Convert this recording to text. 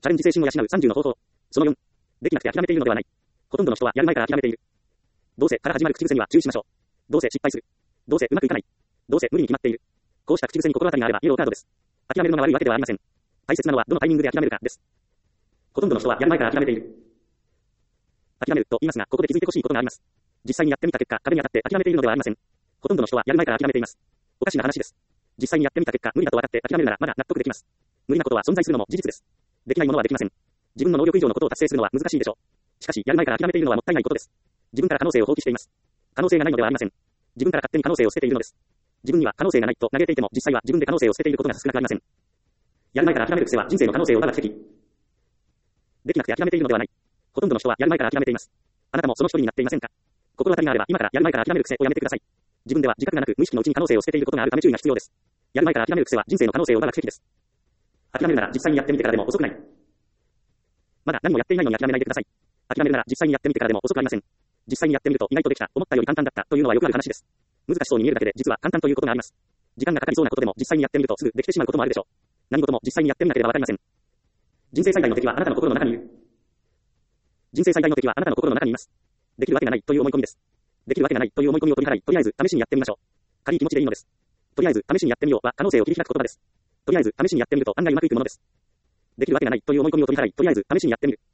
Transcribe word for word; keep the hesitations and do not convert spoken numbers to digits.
チャレンジ精神を養うさんじゅうの方法。そのよん。できなくて諦めているのではない。ほとんどの人はやる前から諦めている。どうせから始まる口癖には注意しましょう。どうせ失敗する。どうせうまくいかない。どうせ無理に決まっている。こうした口癖に心当たりがあればイエローカードです。諦めるのが悪いわけではありません。大切なのはどのタイミングで諦めるかです。ほとんどの人はやる前から諦めている。諦めると言いますが、ここで気づいてほしいことがあります。実際にやってみた結果、壁に当たって諦めているのではありません。ほとんどの人はやる前から諦めています。おかしな話です。実際にやってみた結果、無理だと分かって諦めるならまだ納得できます。無理なことは存在するのも事実です。できないものはできません。自分の能力以上のことを達成するのは難しいでしょう。しかし、やる前から諦めているのはもったいないことです。自分から可能性を放棄しています。可能性がないのではありません。自分から勝手に可能性を捨てているのです。自分には可能性がないと嘆いていても、実際は自分で可能性を捨てていることが少なくありません。やる前から諦める癖は人生の可能性を奪う奇跡。できなくて諦めているのではない。ほとんどの人はやる前から諦めています。あなたもその一人になっていませんか？心当たりがあれば今からやる前から諦める癖をやめてください。自分では自覚がなく無意識のうちに可能性を捨てていることがあるため注意が必要です。やる前から諦める癖は人生の可能性を奪う奇跡です。諦めるなら実際にやってみてからでも遅くない。まだ何もやっていないのに諦めないでください。諦めるなら実際にやってみてからでも遅くありません。実際にやってみると意外とできた、思ったより簡単だったというのはよくある話です。難しそうに見えるだけで実は簡単ということがあります。時間がかかりそうなことでも実際にやってみるとすぐできてしまうこともあるでしょう。何事も実際にやってみなければわかりません。人生最大の敵はあなたの心の中にいる。人生最大の敵はあなたの心の中にいます。できるわけがないという思い込みです。できるわけがないという思い込みを取り払い、とりあえず試しにやってみましょう。軽い気持ちでいいのです。とりあえず試しにやってみようは可能性を切り開く言葉です。とりあえず試しにやってみると案外うまくいくものです。できるわけがないという思い込みを取り払い、とりあえず試しにやってみる。